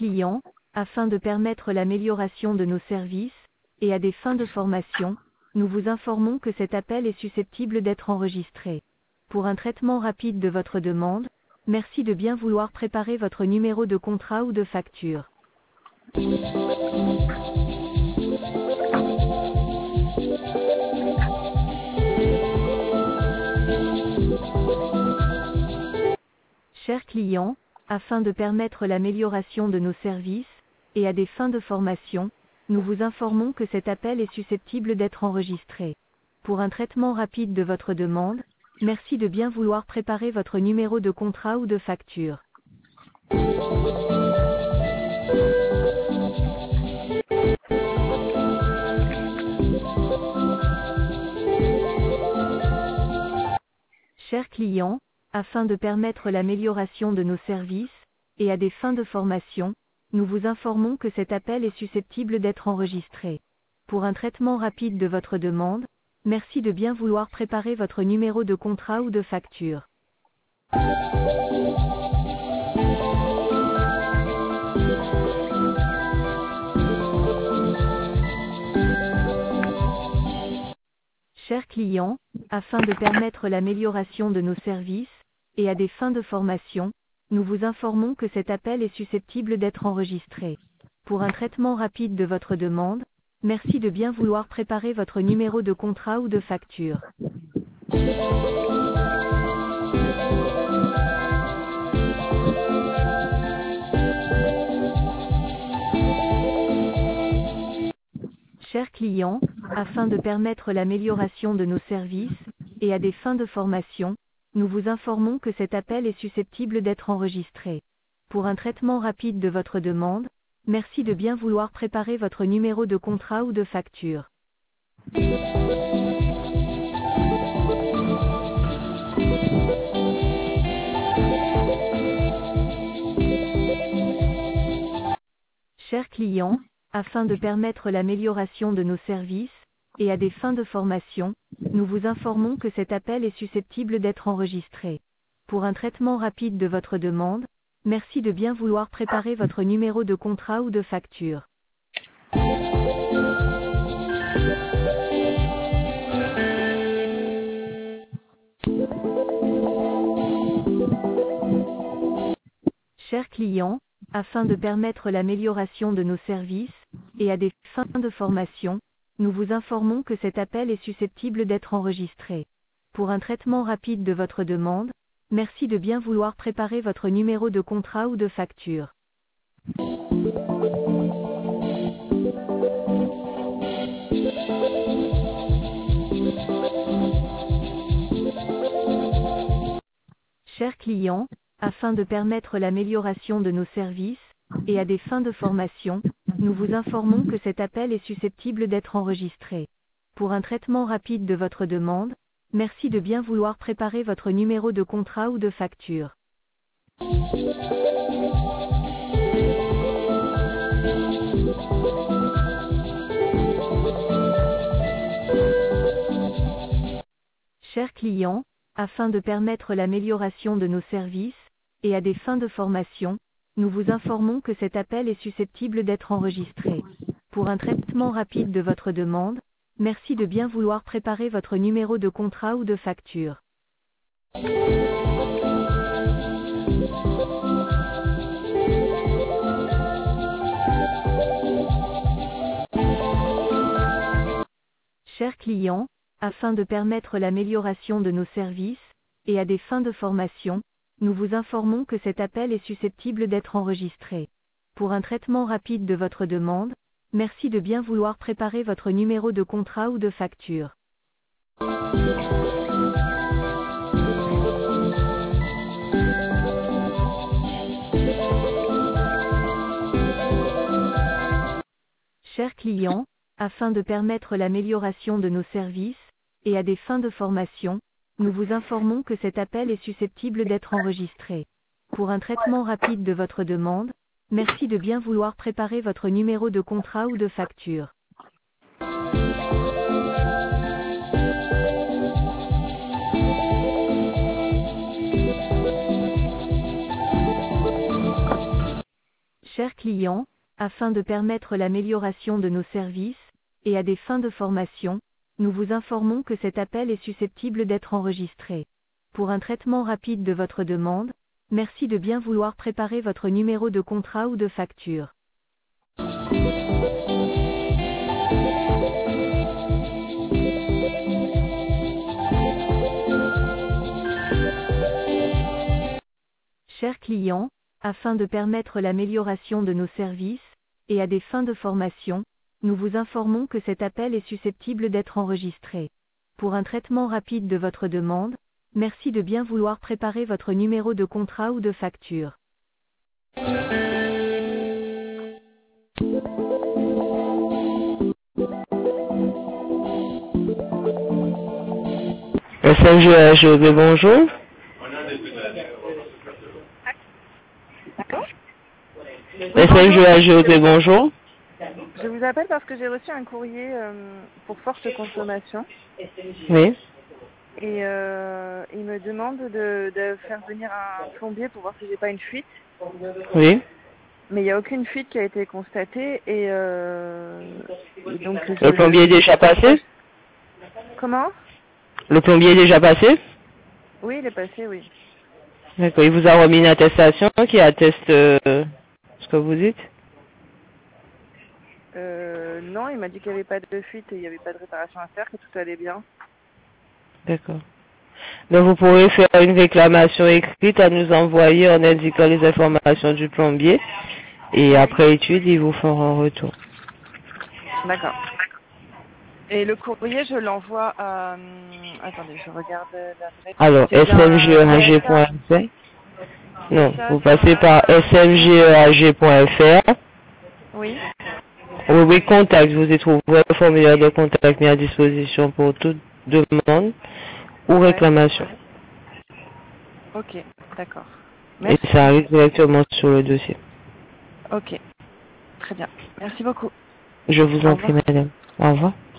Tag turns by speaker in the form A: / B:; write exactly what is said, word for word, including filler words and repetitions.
A: clients, afin de permettre l'amélioration de nos services, et à des fins de formation, nous vous informons que cet appel est susceptible d'être enregistré. Pour un traitement rapide de votre demande, merci de bien vouloir préparer votre numéro de contrat ou de facture. Chers clients, afin de permettre l'amélioration de nos services, et à des fins de formation, nous vous informons que cet appel est susceptible d'être enregistré. Pour un traitement rapide de votre demande, merci de bien vouloir préparer votre numéro de contrat ou de facture. Chers clients, afin de permettre l'amélioration de nos services, et à des fins de formation, nous vous informons que cet appel est susceptible d'être enregistré. Pour un traitement rapide de votre demande, merci de bien vouloir préparer votre numéro de contrat ou de facture. Chers clients, afin de permettre l'amélioration de nos services, et à des fins de formation, nous vous informons que cet appel est susceptible d'être enregistré. Pour un traitement rapide de votre demande, merci de bien vouloir préparer votre numéro de contrat ou de facture. Chers clients, afin de permettre l'amélioration de nos services, et à des fins de formation, nous vous informons que cet appel est susceptible d'être enregistré. Pour un traitement rapide de votre demande, merci de bien vouloir préparer votre numéro de contrat ou de facture. Chers clients, afin de permettre l'amélioration de nos services, et à des fins de formation, nous vous informons que cet appel est susceptible d'être enregistré. Pour un traitement rapide de votre demande, merci de bien vouloir préparer votre numéro de contrat ou de facture. Chers clients, afin de permettre l'amélioration de nos services, et à des fins de formation, nous vous informons que cet appel est susceptible d'être enregistré. Pour un traitement rapide de votre demande, merci de bien vouloir préparer votre numéro de contrat ou de facture. Chers clients, afin de permettre l'amélioration de nos services, et à des fins de formation, nous vous informons que cet appel est susceptible d'être enregistré. Pour un traitement rapide de votre demande, merci de bien vouloir préparer votre numéro de contrat ou de facture. Chers clients, afin de permettre l'amélioration de nos services, et à des fins de formation, nous vous informons que cet appel est susceptible d'être enregistré. Pour un traitement rapide de votre demande, merci de bien vouloir préparer votre numéro de contrat ou de facture. Chers clients, afin de permettre l'amélioration de nos services, et à des fins de formation, nous vous informons que cet appel est susceptible d'être enregistré. Pour un traitement rapide de votre demande, merci de bien vouloir préparer votre numéro de contrat ou de facture. Chers clients, afin de permettre l'amélioration de nos services, et à des fins de formation, nous vous informons que cet appel est susceptible d'être enregistré. Pour un traitement rapide de votre demande, merci de bien vouloir préparer votre numéro de contrat ou de facture. Chers clients, afin de permettre l'amélioration de nos services, et à des fins de formation, nous vous informons que cet appel est susceptible d'être enregistré. Pour un traitement rapide de votre demande, merci de bien vouloir préparer votre numéro de contrat ou de facture. Chers clients, afin de permettre l'amélioration de nos services, et à des fins de formation, nous vous informons que cet appel est susceptible d'être enregistré. Pour un traitement rapide de votre demande, merci de bien vouloir préparer votre numéro de contrat ou de facture.
B: S M G A G O B, bonjour. S M G A G O B, bonjour.
C: Je vous appelle parce que j'ai reçu un courrier euh, pour forte consommation.
B: Oui.
C: Et euh, il me demande de, de faire venir un plombier pour voir si j'ai pas une fuite.
B: Oui.
C: Mais il n'y a aucune fuite qui a été constatée et, euh, et donc je-
B: Le plombier est déjà passé?
C: Comment?
B: Le plombier est déjà passé?
C: Oui, il est passé, oui.
B: D'accord. Il vous a remis une attestation qui atteste euh, ce que vous dites?
C: Euh, non, il m'a dit qu'il n'y avait pas de fuite et il n'y avait pas de réparation à faire, que tout allait bien.
B: D'accord. Donc vous pourrez faire une réclamation écrite à nous envoyer en indiquant les informations du plombier et après étude, ils vous feront un retour.
C: D'accord. Et le courrier, je l'envoie à... hum, Attendez, je regarde l'adresse.
B: Alors,
C: C'est bien,
B: S M G E A G point F R. Non, vous passez par S M G E A G point F R.
C: Oui.
B: Rubrique contact, vous y trouverez un formulaire de contact mis à disposition pour toute demande ou
C: Ouais.
B: réclamation.
C: Ok, d'accord.
B: Et
C: Merci.
B: ça arrive directement sur le dossier.
C: Ok, très bien. Merci beaucoup.
B: Je vous
C: Au
B: en prie,
C: revoir.
B: madame. Au revoir.